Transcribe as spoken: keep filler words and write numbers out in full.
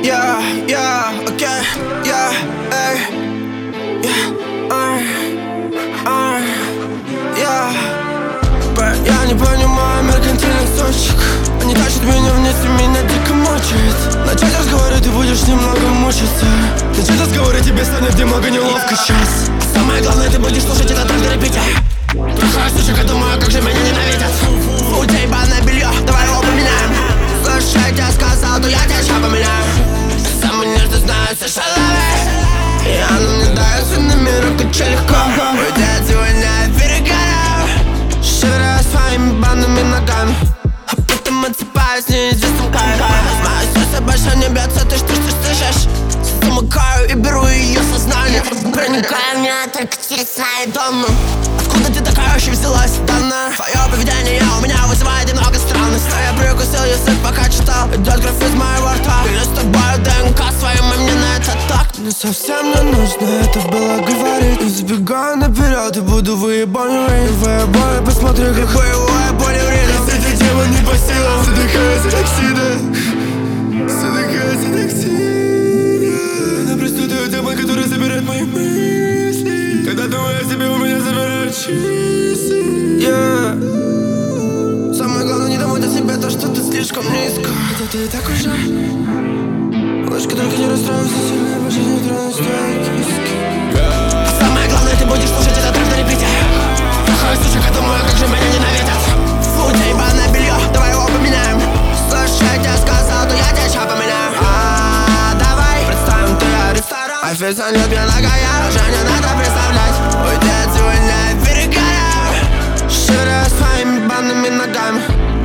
Yeah, yeah, okay, yeah, эй, yeah, ай, ай, yeah. Я не понимаю меркантильных точек. Они тащат меня вниз и меня дико мучает. Начать разговоры ты будешь немного мучиться. Начать разговоры тебе станет немного неловко сейчас. Самое главное, ты будешь слушать это так до репите. Трухаю сучек, думаю, как же меня ненавидят. У тебя ебаное белье, давай его поменяем. Слушай, я тебе сказал, то я тебя ща поменяю. Самый нежный знаю все шалавы. И она мне дается на миру, как че легко. Уйти от сегодня я перегораю. Шевыряю своими банными ногами, а потом отсыпаюсь неизвестным кайфом. Мое сердце больше не бьется, ты что, что слышишь? Замыкаю и беру ее сознание. Проникая в меня, только через свои дома. Откуда ты такая вообще взялась, данная? Твое поведение у меня вызывает немного странность. А я прикусил язык, пока читал. Идет кровь из моего рта. Или с тобой ДНК своим, и мне на это так. Мне совсем не нужно это было говорить. Не забегаю наперед и буду выебаню рейд. Выебаю, посмотри, как боевое поле в рейде. С этой темой не по силам. Задыхаюсь от оксида. Задыхаюсь от оксида. Она проститутая тема, которая забирает мои мысли. Когда думаю о себе, у меня забирают часы. Yeah. Самое главное, не думать о себе, то, что ты слишком низко. Это ты и так уже. Ложка, только не расстраивайся сильно, больше не тронусь твои киски. А самое главное, ты будешь слушать это так на репите. Трухаю сучек, я думаю, как же меня ненавидят. Фу, у тебя ебаное белье, давай его поменяем. Слушай, я тебе сказал, то я тебя ща поменяю. А, давай, представим, ты ресторан. Официант мне нагая, уже не надо представлять. Уйди от сегодня я перегораю. Шевыряю своими банными ногами,